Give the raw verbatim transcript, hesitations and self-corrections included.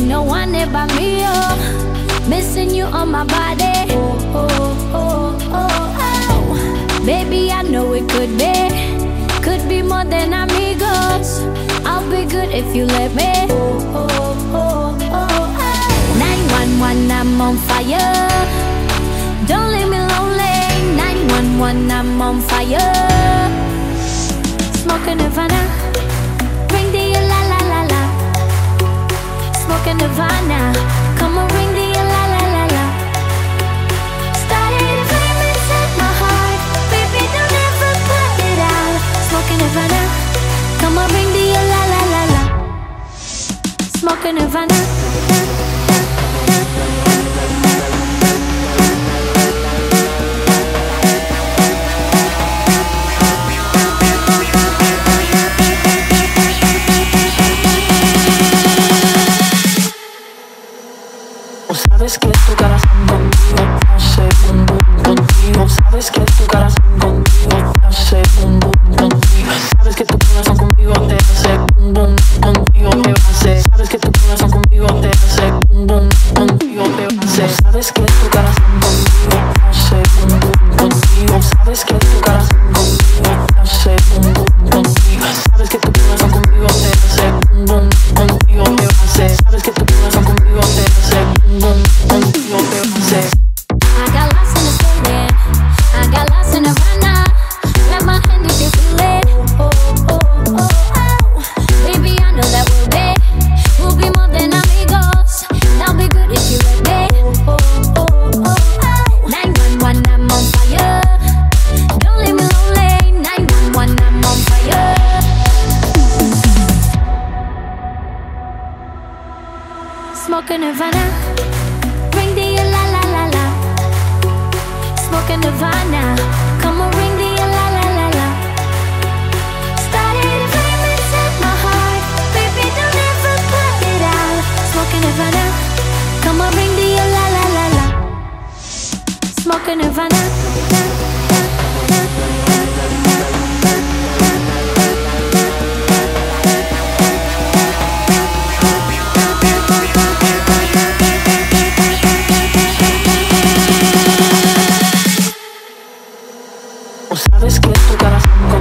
no one ever me, oh. Missing you on my body. Oh, oh, oh, oh, oh. Baby, I know it could be, could be more than amigos. I'll be good if you let me. Oh, oh, oh, oh, oh. nine one one, I'm on fire. Don't leave me lonely. nine one one, I'm on fire. Smoking Nirvana. Ring the la la la la. Smoking Nirvana. Come on, ring the la la la la. Started a flame inside my heart. Baby, don't ever put it out. Smoking Nirvana. Come on, ring the la la la la. Smoking Nirvana. Sabes que tu corazón contigo te hace boom boom contigo. Sabes que tu corazón contigo te hace boom boom contigo. Sabes que tu corazón conmigo te hace boom boom contigo te hace. Sabes que tu corazón conmigo te hace boom boom contigo te hace. Sabes que tu corazón conmigo te hace boom boom contigo. Sabes que tu corazón conmigo te hace boom boom contigo. Sabes que tu corazón conmigo te hace boom boom contigo te hace. Sabes que tu corazón conmigo te hace boom boom. I got lost in the city, I got lost in Havana. Grab my hand if you feel it. Oh, oh, oh, oh. Baby, I know that we'll be, we'll be more than amigos. That'll be good if you let me. Oh, oh, oh, oh. nine one one, I'm on fire. Don't leave me lonely. nine one one, I'm on fire. Smoking Nirvana. Ring the la la la la. Smoking Nirvana. Come on, ring the la la la la. Started a flame inside my heart. Baby, don't ever put it out. Smoking Nirvana. Come on, ring the la la la la. Smoking Nirvana. Sabes que tu corazón